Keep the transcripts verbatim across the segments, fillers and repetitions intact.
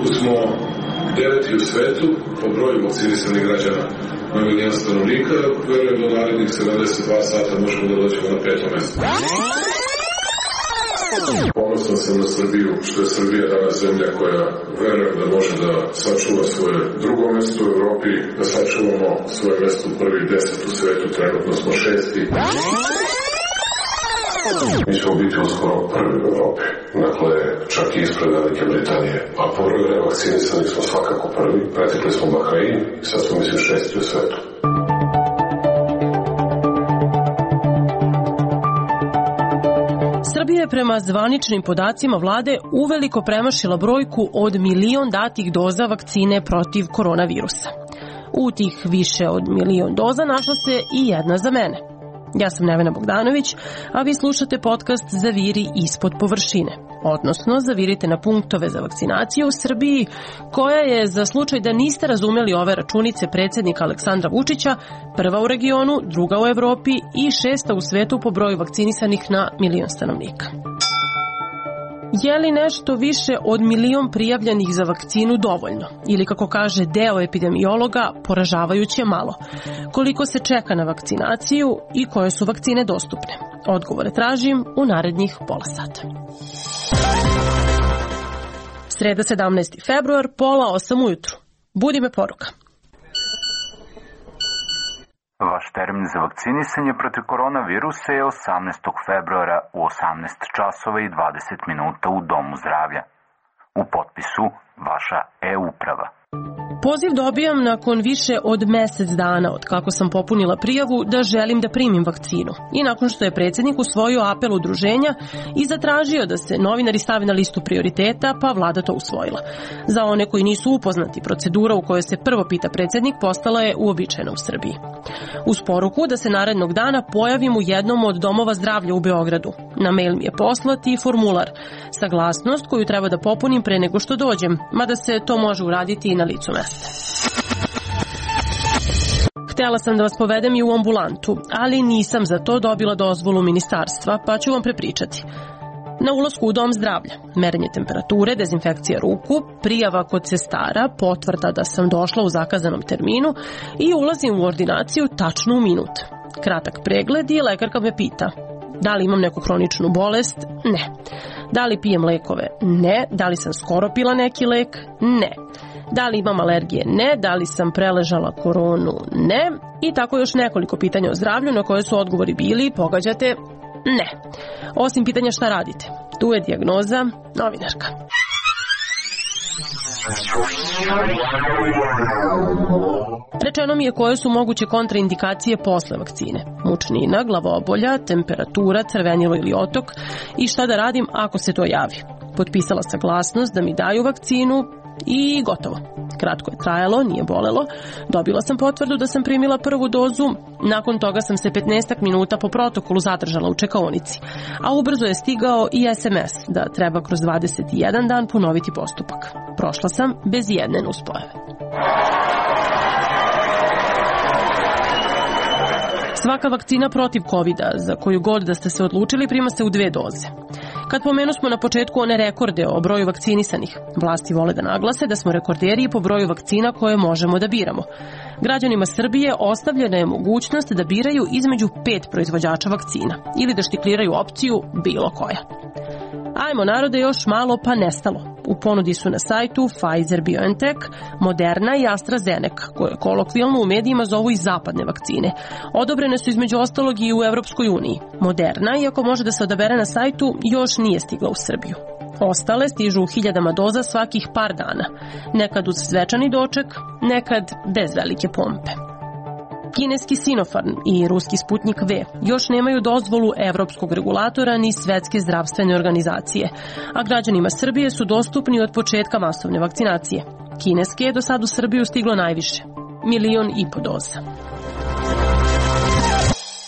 trenutku smo deveti u svetu po broju vakcinisanih građana na milijon stanovnika. Verujem da u narednih sedamdeset dva sata možemo da dođemo na peto mesto. Ponosan sam na Srbiju, što je Srbija danas zemlja koja verujem da može da sačuva svoje drugo mesto u Evropi, da sačuvamo svoje mesto u prvih deset u svetu, trenutno smo šesti. Mi ćemo biti uskoro prvi u Evropi, dakle čak i ispred Velike Britanije, a po broju revakcinisanih smo svakako prvi, pretekli smo Bahrein i sad smo mislim šesti u svetu. Srbija je prema zvaničnim podacima vlade uveliko premašila brojku od milion datih doza vakcine protiv koronavirusa. U tih više od milion doza našla se i jedna za mene. Ja sam Nevena Bogdanović, a vi slušate podcast Zaviri ispod površine, odnosno zavirite na punktove za vakcinaciju u Srbiji, koja je, za slučaj da niste razumeli ove računice predsjednika Aleksandra Vučića, prva u regionu, druga u Evropi i šesta u svetu po broju vakcinisanih na milion stanovnika. Je li nešto više od milion prijavljenih za vakcinu dovoljno? Ili, kako kaže deo epidemiologa, poražavajuće malo? Koliko se čeka na vakcinaciju i koje su vakcine dostupne? Odgovore tražim u narednih pola sata. Sreda sedamnaesti februar, pola osam ujutru. Budi me poruka. Vaš termin za vakcinisanje protiv koronavirusa je osamnaestog februara u osamnaest časova i dvadeset minuta u Domu zdravlja. U potpisu vaša e-uprava. Poziv dobijam nakon više od mesec dana od kako sam popunila prijavu da želim da primim vakcinu i nakon što je predsjednik usvojio apel udruženja i zatražio da se novinari stave na listu prioriteta, pa vlada to usvojila. Za one koji nisu upoznati, procedura u kojoj se prvo pita predsjednik postala je uobičajena u Srbiji. Uz poruku da se narednog dana pojavim u jednom od domova zdravlja u Beogradu. Na mail mi je poslat i formular, saglasnost koju treba da popunim pre nego što dođem, mada se to može uraditi i na licu mesta. Htela sam da vas povedem i u ambulantu, ali nisam za to dobila dozvolu ministarstva, pa ću vam prepričati. Na ulasku u dom zdravlja, merenje temperature, dezinfekcija ruku, prijava kod sestara, potvrda da sam došla u zakazanom terminu i ulazim u ordinaciju tačno u minut. Kratak pregled i lekarka me pita: da li imam neku hroničnu bolest? Ne. Da li pijem lekove? Ne. Da li sam skoro pila neki lek? Ne. Da li imam alergije? Ne. Da li sam preležala koronu? Ne. I tako još nekoliko pitanja o zdravlju na koje su odgovori bili, pogađate, ne. Osim pitanja šta radite. Tu je dijagnoza novinarka. Rečeno mi je koje su moguće kontraindikacije posle vakcine. Mučnina, glavobolja, temperatura, crvenilo ili otok i šta da radim ako se to javi. Potpisala saglasnost da mi daju vakcinu i gotovo. Kratko je trajalo, nije bolelo. Dobila sam potvrdu da sam primila prvu dozu. Nakon toga sam se petnaestak minuta po protokolu zadržala u čekaonici. A ubrzo je stigao i es em es da treba kroz dvadeset jedan dan ponoviti postupak. Prošla sam bez jedne nuspojave. Svaka vakcina protiv kovida, za koju god da ste se odlučili, prima se u dve doze. Kad pomenu smo na početku one rekorde o broju vakcinisanih, vlasti vole da naglase da smo rekorderi po broju vakcina koje možemo da biramo. Građanima Srbije ostavljena je mogućnost da biraju između pet proizvođača vakcina ili da štikliraju opciju bilo koja. Ajmo narode, još malo pa nestalo. U ponudi su na sajtu Pfizer-BioNTech, Moderna i AstraZeneca, koje kolokvijalno u medijima zovu i zapadne vakcine. Odobrene su između ostalog i u Evropskoj uniji. Moderna, iako može da se odabere na sajtu, još nije stigla u Srbiju. Ostale stižu u hiljadama doza svakih par dana. Nekad uz svečani doček, nekad bez velike pompe. Kineski Sinopharm i ruski Sputnik V još nemaju dozvolu evropskog regulatora ni Svetske zdravstvene organizacije, a građanima Srbije su dostupni od početka masovne vakcinacije. Kineske je do sad u Srbiju stiglo najviše, milion i po doza.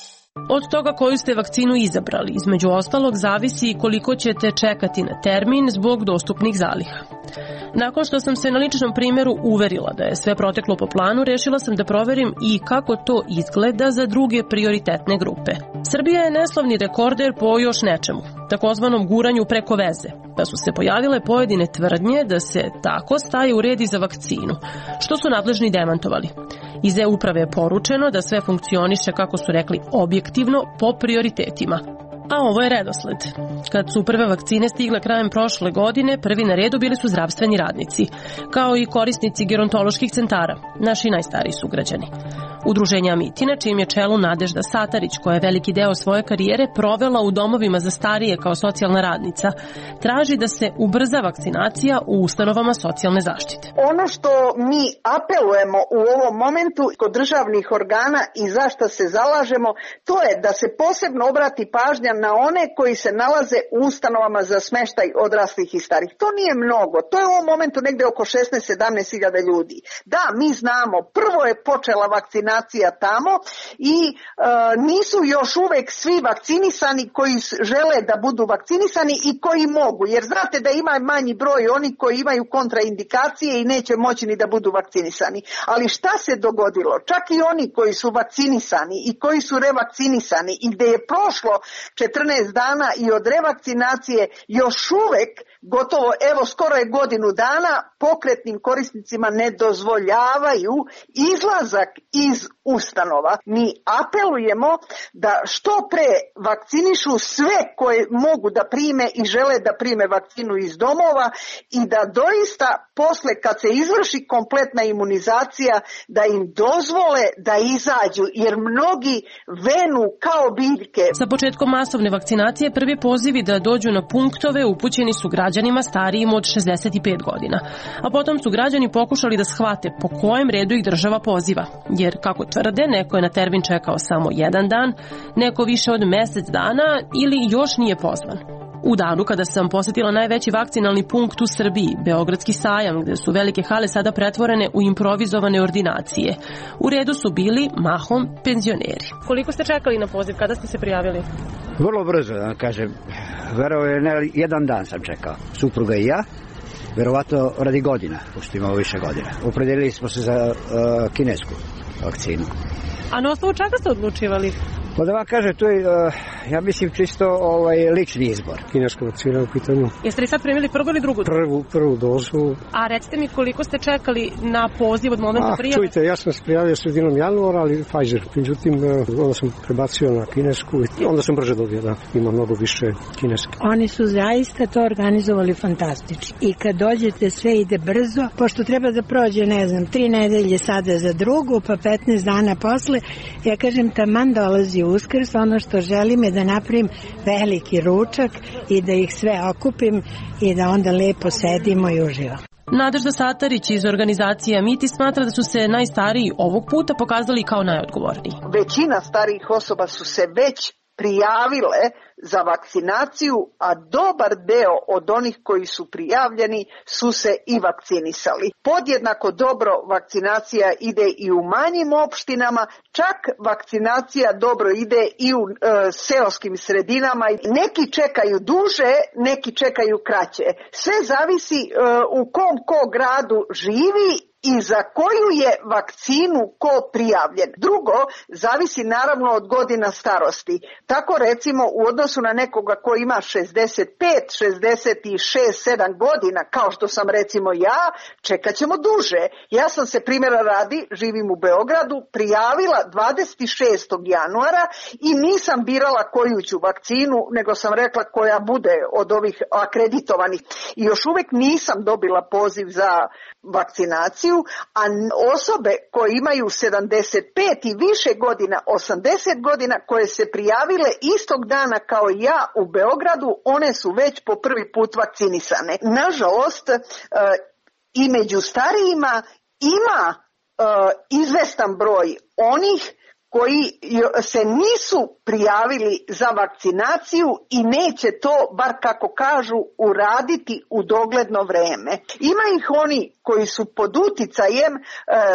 Od toga koju ste vakcinu izabrali, između ostalog, zavisi koliko ćete čekati na termin zbog dostupnih zaliha. Nakon što sam se na ličnom primjeru uverila da je sve proteklo po planu, rešila sam da proverim i kako to izgleda za druge prioritetne grupe. Srbija je neslavni rekorder po još nečemu, takozvanom guranju preko veze, da su se pojavile pojedine tvrdnje da se tako staje u red i za vakcinu, što su nadležni demantovali. Iz e-uprave je poručeno da sve funkcioniše, kako su rekli, objektivno po prioritetima. A ovo je redosled. Kad su prve vakcine stigle krajem prošle godine, prvi na redu bili su zdravstveni radnici, kao i korisnici gerontoloških centara, naši najstariji sugrađani. Udruženje Amitina, čijim je čelu Nadežda Satarić, koja je veliki deo svoje karijere provela u domovima za starije kao socijalna radnica, traži da se ubrza vakcinacija u ustanovama socijalne zaštite. Ono što mi apelujemo u ovom momentu kod državnih organa i za što se zalažemo, to je da se posebno obrati pažnja na one koji se nalaze u ustanovama za smeštaj odraslih i starih. To nije mnogo, to je u ovom momentu negde oko šesnaest do sedamnaest hiljada ljudi. Da, mi znamo, prvo je počela vakcinacija tamo i e, nisu još uvek svi vakcinisani koji žele da budu vakcinisani i koji mogu, jer znate da ima manji broj oni koji imaju kontraindikacije i neće moći ni da budu vakcinisani. Ali šta se dogodilo? Čak i oni koji su vakcinisani i koji su revakcinisani i gde je prošlo četrnaest dana i od revakcinacije, još uvek gotovo, evo skoro je godinu dana, pokretnim korisnicima ne dozvoljavaju izlazak iz ustanova. Mi apelujemo da što pre vakcinišu sve koje mogu da prime i žele da prime vakcinu iz domova i da doista posle kad se izvrši kompletna imunizacija da im dozvole da izađu, jer mnogi venu kao biljke. Sa početkom masovne vakcinacije prvi pozivi da dođu na punktove upućeni su građanima starijim od šezdeset pet godina, a potom su građani pokušali da shvate po kojem redu ih država poziva, jer kako tvrde, neko je na termin čekao samo jedan dan, neko više od mesec dana ili još nije pozvan. U danu kada sam posetila najveći vakcinalni punkt u Srbiji, Beogradski sajam, gde su velike hale sada pretvorene u improvizovane ordinacije, u redu su bili mahom penzioneri. Koliko ste čekali na poziv? Kada ste se prijavili? Vrlo brzo, da kažem. Verovo je, ne, jedan dan sam čekao. Supruga i ja. Verovatno radi godina, pošto imamo više godina. Opredelili smo se za uh, kinesku vakcinu. A na osnovu čega ste odlučivali? Pa da vam kaže, to je, uh, ja mislim, čisto ovaj, lični izbor. Kineska vakcina u pitanju. Jeste li sad primili prvu ili drugu? Prvu, prvu dozu. A recite mi koliko ste čekali na poziv od momenta A, prijave? Čujte, ja sam se prijavio sredinom januara, ali Pfizer. Međutim, onda sam prebacio na kinesku i onda sam brže dobio da ima mnogo više kineske. Oni su zaista to organizovali fantastično. I kad dođete sve ide brzo, pošto treba da prođe, ne znam, tri nedelje sada za drugu, pa petnaest dana posle, ja kažem, taman dolazi Uskrs, ono što želim je da napravim veliki ručak i da ih sve okupim i da onda lepo sedimo i uživamo. Nadežda Satarić iz organizacije Amiti smatra da su se najstariji ovog puta pokazali kao najodgovorniji. Većina starijih osoba su se već prijavile za vakcinaciju, a dobar deo od onih koji su prijavljeni su se i vakcinisali. Podjednako dobro vakcinacija ide i u manjim opštinama, čak vakcinacija dobro ide i u e, seoskim sredinama. Neki čekaju duže, neki čekaju kraće. Sve zavisi e, u kom ko gradu živi i za koju je vakcinu ko prijavljen. Drugo, zavisi naravno od godina starosti. Tako recimo u odnosu na nekoga ko ima šezdeset pet, šezdeset šest, sedam godina, kao što sam recimo ja, čekat ćemo duže. Ja sam se primjera radi, živim u Beogradu, prijavila dvadeset šestog januara i nisam birala koju ću vakcinu, nego sam rekla koja bude od ovih akreditovanih. I još uvek nisam dobila poziv za vakcinaciju, a osobe koje imaju sedamdeset pet i više godina, osamdeset godina, koje se prijavile istog dana kao i ja u Beogradu, one su već po prvi put vakcinisane. Nažalost, i među starijima ima izvestan broj onih koji se nisu prijavili za vakcinaciju i neće to, bar kako kažu, uraditi u dogledno vreme. Ima ih oni koji su pod uticajem e,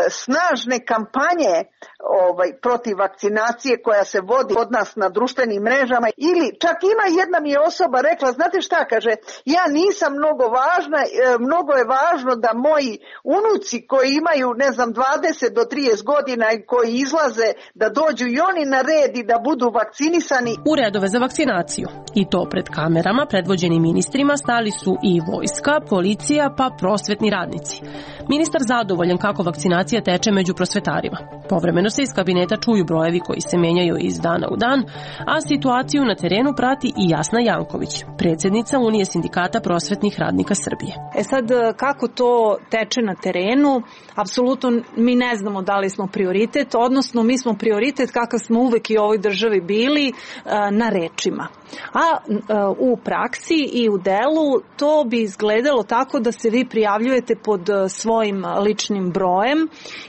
snažne kampanje ovaj, protiv vakcinacije koja se vodi od nas na društvenim mrežama, ili čak ima jedna mi je osoba rekla, znate šta, kaže, ja nisam mnogo važna, e, mnogo je važno da moji unuci koji imaju, ne znam, dvadeset do trideset godina i koji izlaze, da dođu i oni na red i da budu vakcinisani. U redove za vakcinaciju, i to pred kamerama predvođeni ministrima, stali su i vojska, policija pa prosvetni radnici. Ministar zadovoljan kako vakcinacija teče među prosvetarima. Povremeno se iz kabineta čuju brojevi koji se menjaju iz dana u dan, a situaciju na terenu prati i Jasna Janković, predsjednica Unije sindikata prosvetnih radnika Srbije. E sad, kako to teče na terenu, apsolutno mi ne znamo da li smo prioritet, odnosno mi smo prioritet kakav smo uvek i u ovoj državi bili na rečima. A u praksi i u delu to bi izgledalo tako da se vi prijavljujete pod svojim ličnim brojem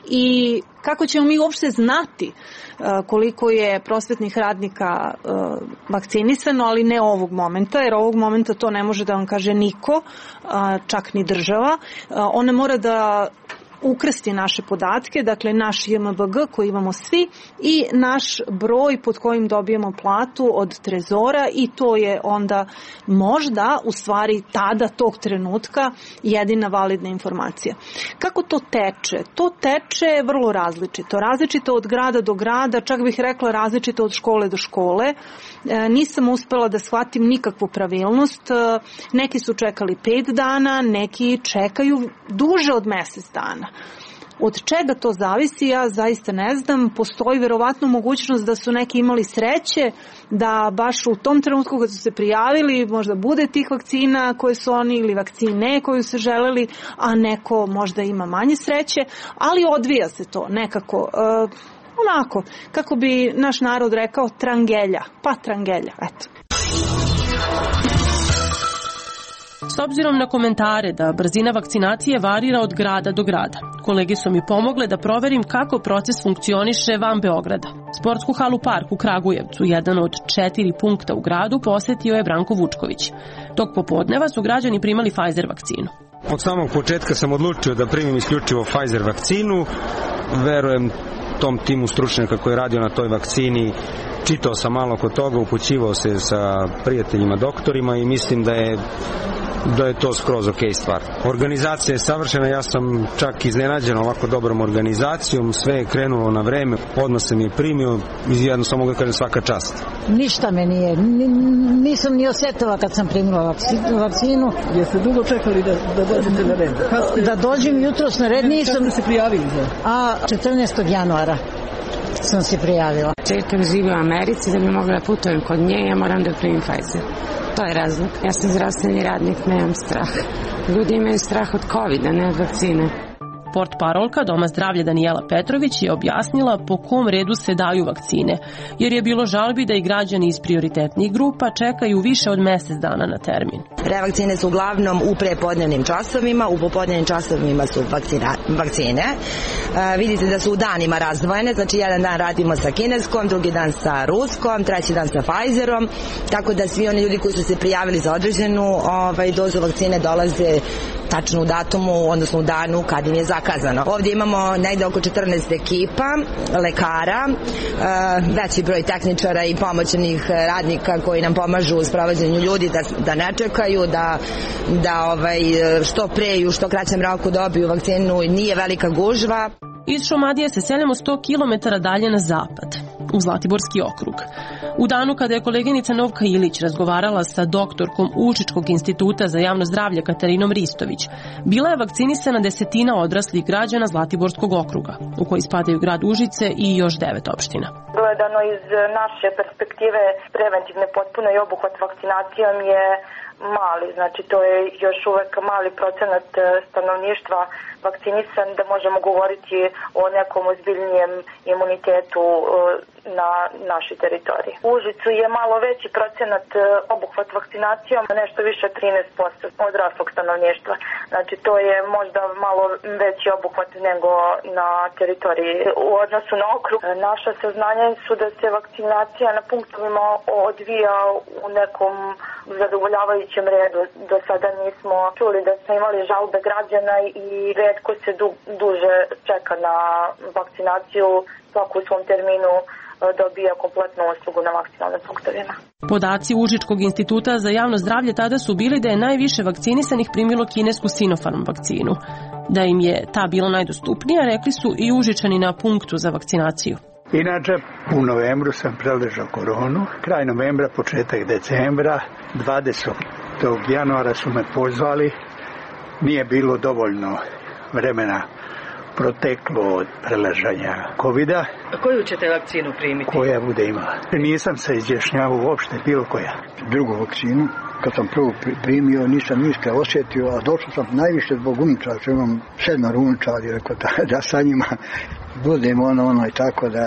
i kako ćemo mi uopšte znati koliko je prosvetnih radnika vakcinisano, ali ne ovog momenta, jer ovog momenta to ne može da vam kaže niko, čak ni država. Ona mora da ukrsti naše podatke, dakle naš J M B G koji imamo svi i naš broj pod kojim dobijemo platu od Trezora i to je onda možda u stvari tada tog trenutka jedina validna informacija. Kako to teče? To teče vrlo različito. Različito od grada do grada, čak bih rekla različito od škole do škole. E, nisam uspela da shvatim nikakvu pravilnost. E, neki su čekali pet dana, neki čekaju duže od mesec dana. Od čega to zavisi, ja zaista ne znam. Postoji verovatno mogućnost da su neki imali sreće da baš u tom trenutku kad su se prijavili možda bude tih vakcina koje su oni ili vakcine koju su želeli, a neko možda ima manje sreće, ali odvija se to nekako e, onako, kako bi naš narod rekao, trangelja, pa trangelja, eto. S obzirom na komentare da brzina vakcinacije varira od grada do grada, kolege su mi pomogle da proverim kako proces funkcioniše van Beograda. Sportsku halu Park u Kragujevcu, jedan od četiri punkta u gradu, posetio je Branko Vučković. Tog popodneva su građani primali Pfizer vakcinu. Od samog početka sam odlučio da primim isključivo Pfizer vakcinu. Verujem tom timu stručnjaka koji je radio na toj vakcini. Čitao sam malo kod toga, upućivao se sa prijateljima doktorima i mislim da je da je to skroz ok stvar. Organizacija je savršena, ja sam čak iznenađen ovako dobrom organizacijom, sve je krenulo na vreme, odmah sam je primio i jednostavno mogu da kažem svaka čast. Ništa me nije, nisam ni osjetila kad sam primila vakcinu. Jeste dugo čekali da, da dođete na red? Da dođem jutros na red, nisam... Kada ste se prijavili? Za? A četrnaestog januara sam se prijavila. Čerka živi u Americi, da bi mogla da putujem kod nje, ja moram da primim Pfizer. To je razlog. Ja sam zdravstveni radnik, nemam strah. Ljudi imaju strah od covida, ne od vakcine. Portparolka Doma zdravlja Danijela Petrović je objasnila po kom redu se daju vakcine, jer je bilo žalbi da i građani iz prioritetnih grupa čekaju više od mesec dana na termin. Revakcine su uglavnom u prepodnevnim časovima, u popodnevnim časovima su vakcina, vakcine. E, vidite da su u danima razdvojene, znači jedan dan radimo sa kineskom, drugi dan sa ruskom, treći dan sa Pfizerom, tako da svi oni ljudi koji su se prijavili za određenu ovaj, dozu vakcine dolaze tačno u datumu, odnosno u danu kad im je zakazano. Ovdje imamo negde oko četrnaest ekipa, lekara, veći broj tehničara i pomoćnih radnika koji nam pomažu u sprovođenju ljudi da, da ne čekaju, da, da ovaj, što pre i u što kraćem roku dobiju vakcinu, nije velika gužva. Iz Šumadije se seljamo sto kilometara dalje na zapad, u Zlatiborski okrug. U danu kada je koleginica Novka Ilić razgovarala sa doktorkom Užičkog instituta za javno zdravlje Katarinom Ristović, bila je vakcinisana desetina odraslih građana Zlatiborskog okruga, u koji spadaju grad Užice i još devet opština. Gledano iz naše perspektive, preventivne potpuno i obuhvat vakcinacijom je mali, znači to je još uvek mali procenat stanovništva vakcinisan da možemo govoriti o nekom ozbiljnijem imunitetu na našoj teritoriji. U Užicu je malo veći procenat obuhvat vakcinacijom, nešto više trinaest posto odraslog stanovništva. Znači to je možda malo veći obuhvat nego na teritoriji. U odnosu na okrug, naša saznanja su da se vakcinacija na punktovima odvija u nekom zadovoljavajućem redu. Do sada nismo čuli da smo imali žalbe građana i retko se du, duže čeka na vakcinaciju, svako u svom terminu dobija kompletnu uslugu na vakcinalnim punktovima. Podaci Užičkog instituta za javno zdravlje tada su bili da je najviše vakcinisanih primilo kinesku Sinopharm vakcinu. Da im je ta bila najdostupnija, rekli su i Užičani na punktu za vakcinaciju. Inače, u novembru sam preležao koronu, kraj novembra, početak decembra, dvadesetog januara su me pozvali, nije bilo dovoljno vremena proteklo od preležanja kovida. A koju ćete vakcinu primiti? Koja bude imala. Nisam se izjašnjavao uopšte, bilo koja. Drugu vakcinu, kad sam prvu primio, nisam ništa osjetio, a došao sam najviše zbog unučara, što imam sedmar unučari, rekao da, da sa njima budem ono, ono i tako da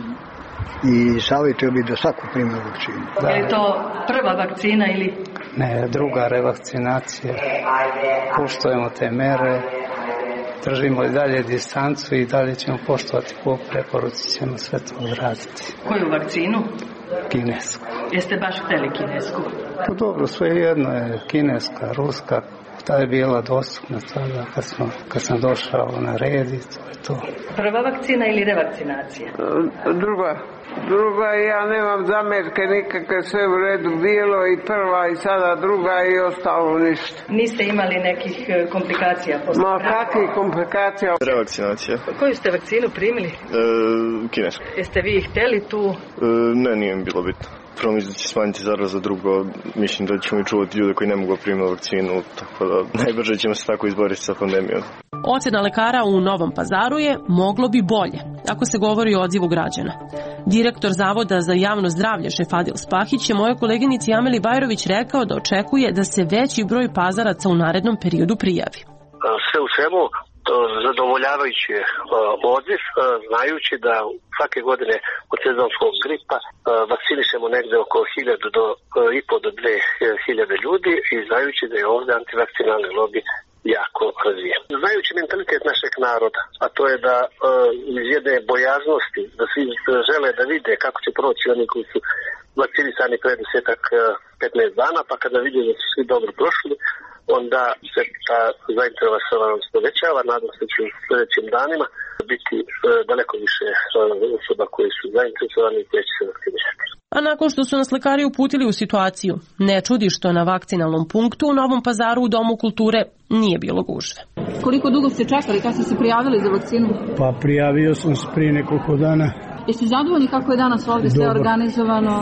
i savjetio bi da svaku primio vakcinu. Da. Je li to prva vakcina ili? Ne, druga revakcinacija. Poštujemo te mere. Držimo i dalje distancu i dalje ćemo poštovati po preporuci, ćemo sve to odraditi. Koju vakcinu? Kinesku. Jeste baš hteli kinesku? Pa dobro, sve jedno je kineska, ruska, ta je bila dostupna tada kad, smo, kad sam došao na red i to je to. Prva vakcina ili revakcinacija? Druga. Druga, ja nemam zamerke nikakve, sve u redu bilo i prva i sada druga i ostalo ništa. Niste imali nekih komplikacija? Ma kakvih komplikacija? Revakcinacija. Koju ste vakcinu primili? E, kinesku. Jeste vi hteli tu? E, ne, nije mi bilo bitno. Prvo mislim da će smanjiti zaraza, drugo mislim da ćemo i čuvati ljude koji ne mogu primiti vakcinu, tako da najbrže ćemo se tako izboriti sa pandemijom. Ocena lekara u Novom Pazaru je moglo bi bolje, ako se govori o odzivu građana. Direktor Zavoda za javno zdravlje Šefadil Spahić je moje koleginici Ameli Bajrović rekao da očekuje da se veći broj pazaraca u narednom periodu prijavi. Sve u svemu zadovoljavajući je odziv, znajući da svake godine od sezonskog gripa vakcinišemo negde oko hiljadu do i po do dve hiljade ljudi i znajući da je ovdje antivakcinalni lobi jako razvijen. Znajući mentalitet našeg naroda, a to je da iz jedne bojaznosti, da svi žele da vide kako će proći oni koji su vakcinisani pre desetak petnaest dana, pa kada vide da su svi dobro prošli, onda se ta zainteresovanost povećava. Nadam se da će u sljedećim danima biti daleko više osoba koji su zainteresovani i koji će se vakcinisati. A nakon što su nas lekari uputili u situaciju, ne čudi što na vakcinalnom punktu u Novom Pazaru u Domu kulture nije bilo gužve. Koliko dugo ste čekali, kada ste se prijavili za vakcinu? Pa prijavio sam se prije nekoliko dana. Jeste zadovoljni kako je danas ovdje sve organizovano?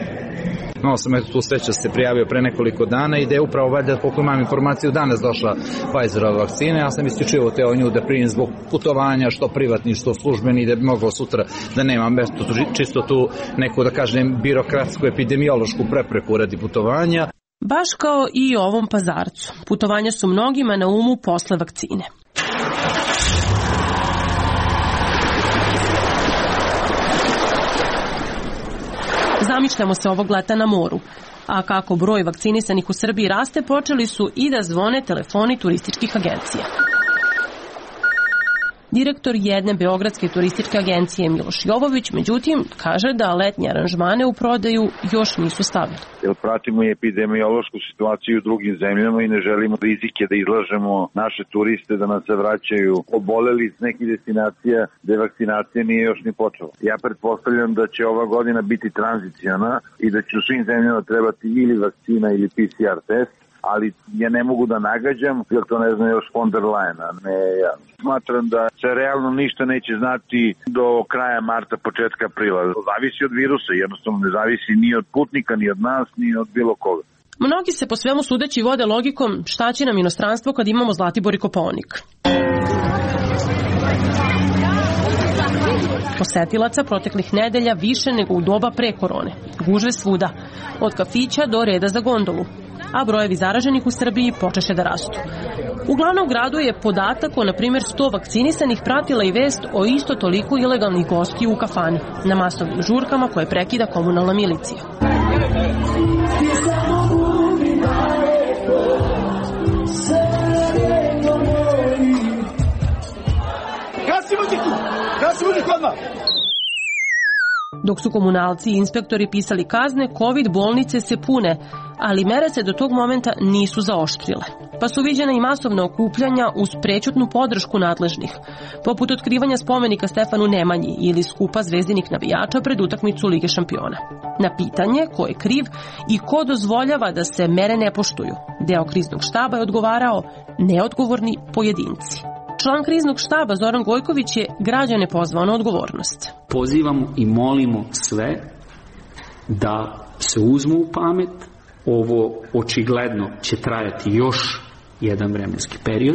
Imao sam eto tu sreću da se prijavio pre nekoliko dana i da je upravo valjda, koliko imam informaciju, danas došla Pfizerova vakcina. Ja sam isključivo teo nju da primim zbog putovanja, što privatni, što službeni, da bi mogao sutra da nemam mesto, čisto tu neku, da kažem, birokratsku, epidemiološku prepreku radi putovanja. Baš kao i u ovom Pazarcu. Putovanja su mnogima na umu posle vakcine. Zamišljamo se ovog leta na moru, a kako broj vakcinisanih u Srbiji raste, počeli su i da zvone telefoni turističkih agencija. Direktor jedne beogradske turističke agencije Miloš Jovović, međutim, kaže da letnje aranžmane u prodaju još nisu stavili. Jer pratimo i epidemiološku situaciju u drugim zemljama i ne želimo rizike da izlažemo naše turiste da nas se vraćaju oboleli iz nekih destinacija gde vakcinacija nije još ni počela. Ja pretpostavljam da će ova godina biti tranziciona i da će u svim zemljama trebati ili vakcina ili P C R test, ali ja ne mogu da nagađam, jer to ne znam još von der Leyen, a ne ja. Smatram da se realno ništa neće znati do kraja marta, početka aprila. Zavisi od virusa, jednostavno ne zavisi ni od putnika, ni od nas, ni od bilo koga. Mnogi se po svemu sudeći vode logikom šta će nam inostranstvo kad imamo Zlatibor i Kopaonik. Posetilaca proteklih nedelja više nego u doba pre korone. Gužve svuda, od kafića do reda za gondolu. a brojevi zaraženih u Srbiji počeše da rastu. U glavnom gradu je podatak o, na primjer, sto vakcinisanih pratila i vest o isto toliko ilegalnih gostiju u kafani, na masovnim žurkama koje prekida komunalna milicija. Dok su komunalci i inspektori pisali kazne, COVID bolnice se pune, ali mere se do tog momenta nisu zaoštrile. Pa su viđene i masovna okupljanja uz prećutnu podršku nadležnih, poput otkrivanja spomenika Stefanu Nemanji ili skupa zvezdinih navijača pred utakmicu Lige šampiona. Na pitanje ko je kriv i ko dozvoljava da se mere ne poštuju, deo kriznog štaba je odgovarao neodgovorni pojedinci. Član kriznog štaba Zoran Gojković je građane pozvao na odgovornost. Pozivamo i molimo sve da se uzmu u pamet. Ovo očigledno će trajati još jedan vremenski period.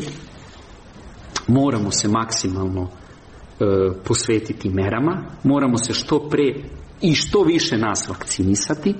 Moramo se maksimalno e, posvetiti merama. Moramo se što pre i što više nas vakcinisati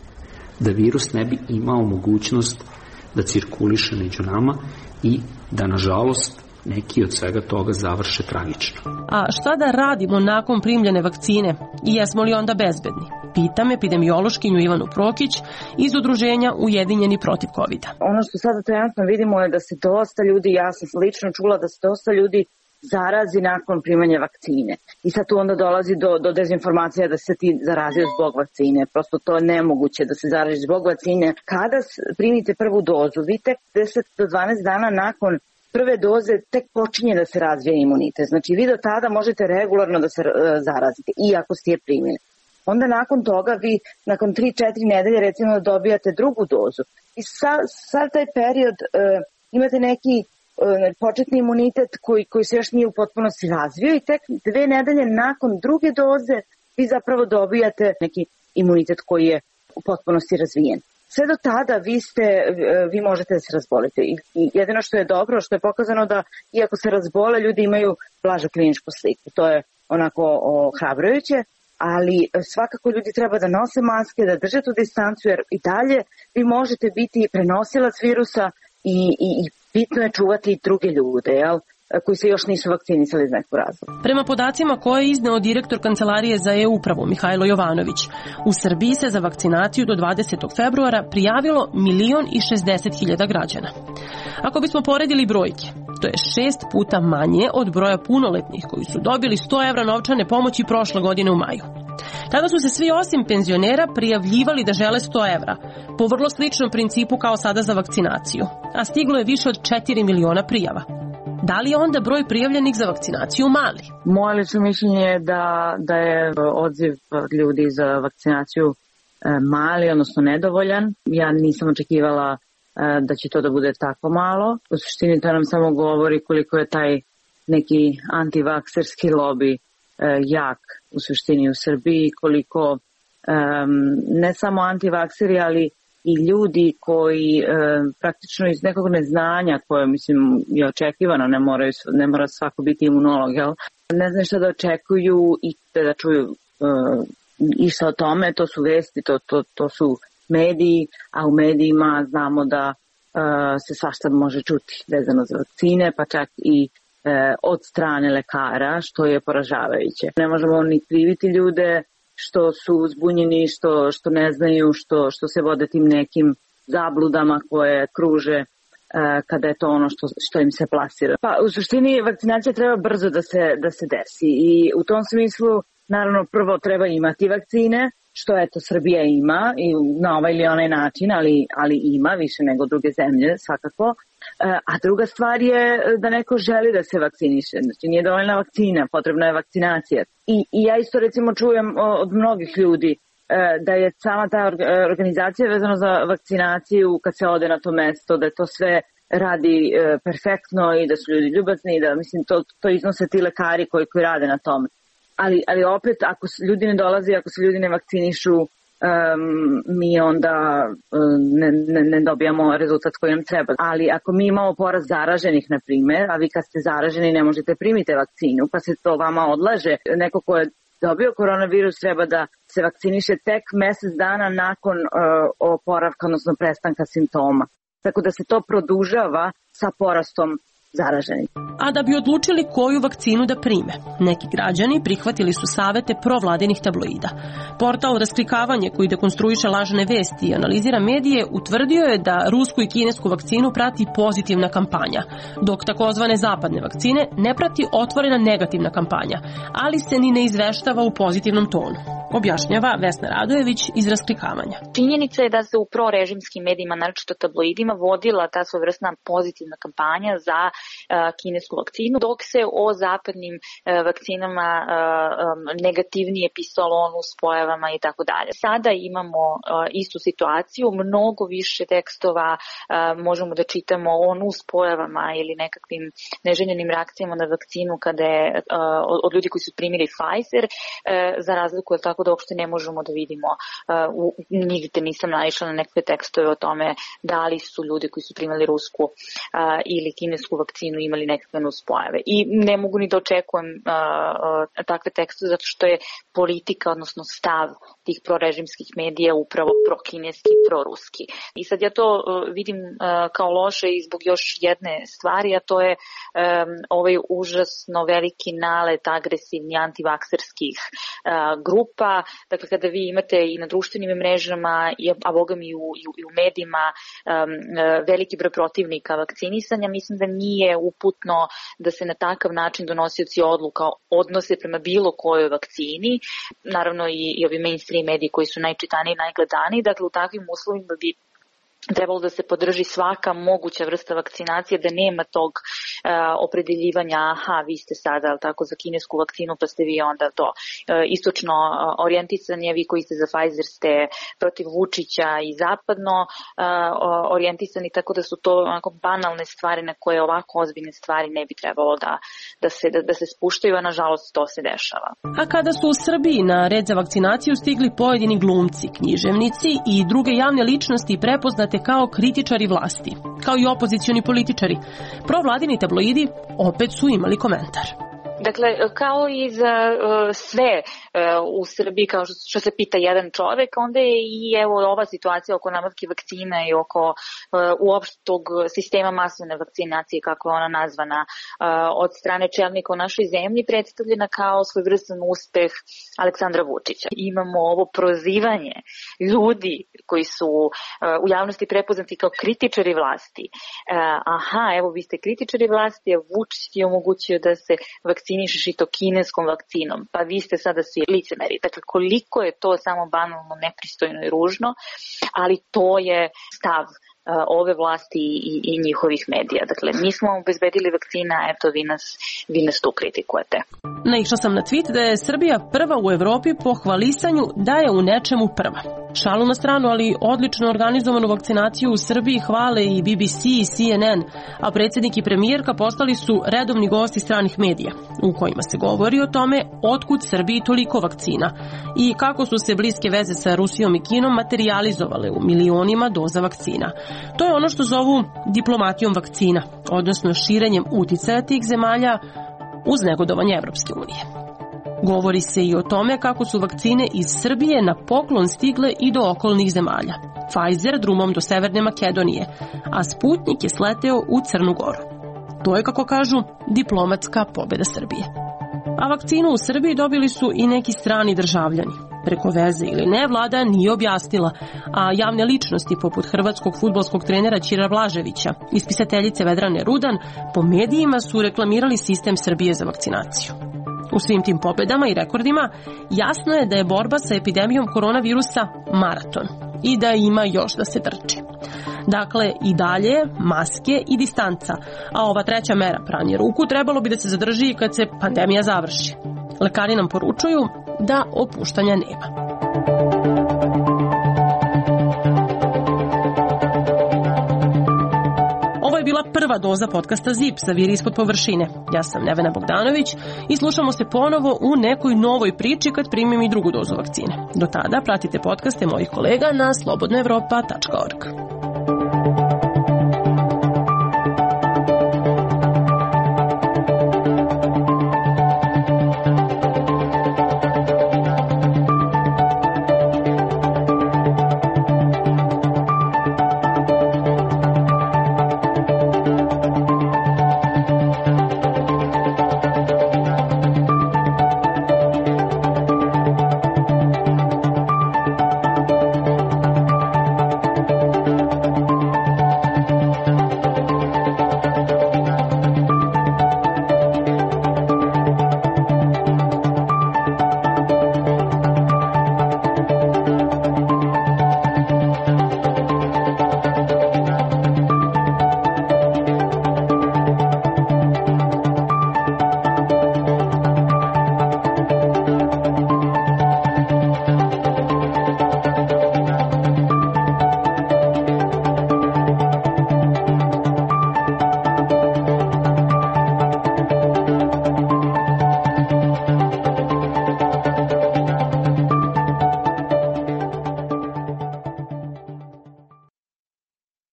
da virus ne bi imao mogućnost da cirkuliše među nama i da, nažalost, neki od svega toga završe tragično. A šta da radimo nakon primljene vakcine i jesmo li onda bezbedni? Pitam epidemiološkinju Ivanu Prokić iz udruženja Ujedinjeni protiv kovida. Ono što sada trenutno vidimo je da se dosta ljudi, ja sam lično čula da se dosta ljudi zarazi nakon primanja vakcine. I sad tu onda dolazi do, do dezinformacija da se ti zarazio zbog vakcine. Prosto to je nemoguće da se zarazi zbog vakcine. Kada primite prvu dozu, vi tek deset do dvanaest dana nakon prve doze tek počinje da se razvije imunitet. Znači vi do tada možete regularno da se uh, zarazite, iako ste je primili. Onda nakon toga vi, nakon tri četiri nedelje recimo dobijate drugu dozu. I sa, sad taj period uh, imate neki uh, početni imunitet koji, koji se još nije u potpunosti razvio i tek dve nedelje nakon druge doze vi zapravo dobijate neki imunitet koji je u potpunosti razvijen. Sve do tada vi ste, vi možete da se razbolite i jedino što je dobro, što je pokazano da iako se razbole, ljudi imaju blažu kliničku sliku. To je onako ohrabrujuće, ali svakako ljudi treba da nose maske, da drže tu distancu, jer i dalje vi možete biti prenosilac virusa i, i, i bitno je čuvati i druge ljude, jel? Koji se još nisu vakcinisali iz nekog razloga. Prema podacima koje je izneo direktor Kancelarije za e-upravu Mihajlo Jovanović, u Srbiji se za vakcinaciju do dvadesetog februara prijavilo milion i šezdeset hiljada građana. Ako bismo poredili brojke, to je šest puta manje od broja punoletnih koji su dobili sto evra novčane pomoći prošle godine u maju. Tada su se svi osim penzionera prijavljivali da žele sto evra, po vrlo sličnom principu kao sada za vakcinaciju, a stiglo je više od četiri miliona prijava. Da li je onda broj prijavljenih za vakcinaciju mali? Moje lično mišljenje je da, da je odziv ljudi za vakcinaciju mali, odnosno nedovoljan. Ja nisam očekivala da će to da bude tako malo. U suštini to nam samo govori koliko je taj neki antivakserski lobby jak u suštini u Srbiji, koliko ne samo antivakseri, ali i ljudi koji e, praktično iz nekog neznanja, koje mislim je očekivano, ne, moraju, ne mora svako biti imunolog, jel? Ne znam šta da očekuju i da čuju e, išta o tome, to su vesti, to, to, to su mediji, a u medijima znamo da e, se svašta može čuti vezano za vakcine, pa čak i e, od strane lekara, što je poražavajuće. Ne možemo ni kriviti ljude što su zbunjeni, što, što ne znaju, što, što se vode tim nekim zabludama koje kruže e, kada je to ono što, što im se plasira. Pa u suštini vakcinacija treba brzo da se, da se desi i u tom smislu naravno prvo treba imati vakcine, što eto Srbija ima i na ovaj ili onaj način, ali, ali ima više nego druge zemlje svakako. A druga stvar je da neko želi da se vakciniše. Znači nije dovoljna vakcina, potrebna je vakcinacija. I, i ja isto recimo čujem od mnogih ljudi da je sama ta organizacija vezana za vakcinaciju kad se ode na to mesto, da to sve radi perfektno i da su ljudi ljubazni i da mislim to, to iznose ti lekari koji, koji rade na tome. Ali, ali opet ako ljudi ne dolaze, ako se ljudi ne vakcinišu, Um, mi onda um, ne, ne, ne dobijamo rezultat koji nam treba. Ali ako mi imamo porast zaraženih, na primjer, a vi kad ste zaraženi ne možete primiti vakcinu, pa se to vama odlaže. Neko ko je dobio koronavirus treba da se vakciniše tek mesec dana nakon uh, oporavka, odnosno prestanka simptoma. Tako da se to produžava sa porastom zaraženih. A da bi odlučili koju vakcinu da prime, neki građani prihvatili su savete provladinih tabloida. Portal Rasklikavanje, koji dekonstruiše lažne vesti i analizira medije, utvrdio je da rusku i kinesku vakcinu prati pozitivna kampanja, dok takozvane zapadne vakcine ne prati otvorena negativna kampanja, ali se ni ne izveštava u pozitivnom tonu. Objašnjava Vesna Radojević iz Rasklikavanja. Činjenica je da se u prorežimskim medijima, naročito tabloidima, vodila ta svojevrsna pozitivna kampanja za uh, kinesku vakcinu, dok se o zapadnim uh, vakcinama uh, um, negativnije pisalo o nuspojavama i tako dalje. Sada imamo uh, istu situaciju, mnogo više tekstova uh, možemo da čitamo o nuspojavama ili nekakvim neželjenim reakcijama na vakcinu kada je uh, od ljudi koji su primili Pfizer, uh, za razliku od tako da uopšte ne možemo da vidimo, uh, nigde nisam naišla na nekakve tekstove o tome da li su ljudi koji su primali rusku uh, ili kinesku vakcinu imali nekakve nuspojave. I ne mogu ni da očekujem uh, uh, takve tekstove zato što je politika, odnosno stav tih prorežimskih medija upravo prokineski i proruski. I sad ja to uh, vidim uh, kao loše i zbog još jedne stvari, a to je um, ovaj užasno veliki nalet agresivni antivakserskih uh, grupa. Dakle, kada vi imate i na društvenim mrežama, a boga mi i u, i u medijima um, veliki broj protivnika vakcinisanja, mislim da nije uputno da se na takav način donosioci odluka odnose prema bilo kojoj vakcini. Naravno i, i ovi mainstream mediji koji su najčitaniji i najgledaniji. Dakle, u takvim uslovima bi trebalo da se podrži svaka moguća vrsta vakcinacije, da nema tog uh, opredeljivanja, aha, vi ste sada, ali tako, za kinesku vakcinu, pa ste vi onda to uh, istočno uh, orijentisani, a vi koji ste za Pfizer ste protiv Vučića i zapadno uh, orijentisani, tako da su to onako banalne stvari na koje ovako ozbiljne stvari ne bi trebalo da, da, se, da, da se spuštaju, a nažalost to se dešava. A kada su u Srbiji na red za vakcinaciju stigli pojedini glumci, književnici i druge javne ličnosti prepoznate kao kritičari vlasti, kao i opozicioni političari, provladini tabloidi opet su imali komentar. Dakle, kao i za uh, sve uh, u Srbiji, kao što, što se pita jedan čovek, onda je i evo ova situacija oko nabavke vakcina i oko uh, uopštog sistema masovne vakcinacije, kako je ona nazvana, uh, od strane čelnika u našoj zemlji, predstavljena kao svojevrstan uspeh Aleksandra Vučića. Imamo ovo prozivanje ljudi koji su uh, u javnosti prepoznati kao kritičari vlasti. Uh, aha, evo vi ste kritičari vlasti, a Vučić je omogućio da se vakcinacija vakcinišeš i to kineskom vakcinom, pa vi ste sada svi licemeri. Dakle, koliko je to samo banalno, nepristojno i ružno, ali to je stav uh, ove vlasti i, i njihovih medija. Dakle, mi smo obezbedili vakcina, eto vi nas, vi nas tu kritikujete. Naišla sam na tweet da je Srbija prva u Evropi po hvalisanju da je u nečemu prva. Šalu na stranu, ali odlično organizovanu vakcinaciju u Srbiji hvale i B B C i C N N, a predsjednik i premijerka postali su redovni gosti stranih medija, u kojima se govori o tome otkud Srbiji toliko vakcina i kako su se bliske veze sa Rusijom i Kinom materijalizovale u milionima doza vakcina. To je ono što zovu diplomatijom vakcina, odnosno širenjem uticaja tih zemalja uz negodovanje Evropske unije. Govori se i o tome kako su vakcine iz Srbije na poklon stigle i do okolnih zemalja. Pfizer drumom do Severne Makedonije, a Sputnik je sleteo u Crnu Goru. To je, kako kažu, diplomatska pobjeda Srbije. A vakcinu u Srbiji dobili su i neki strani državljani. Preko veze ili ne, vlada nije objasnila, a javne ličnosti poput hrvatskog fudbalskog trenera Ćira Blaževića i spisateljice Vedrane Rudan po medijima su reklamirali sistem Srbije za vakcinaciju. U svim tim pobedama i rekordima jasno je da je borba sa epidemijom koronavirusa maraton i da ima još da se trči. Dakle, i dalje maske i distanca, a ova treća mera, pranje ruku, trebalo bi da se zadrži kad se pandemija završi. Lekari nam poručuju da opuštanja nema. Ovo je bila prva doza podcasta Zip sa Viri ispod površine. Ja sam Nevena Bogdanović i slušamo se ponovo u nekoj novoj priči kad primim i drugu dozu vakcine. Do tada pratite podcaste mojih kolega na slobodna evropa tačka org.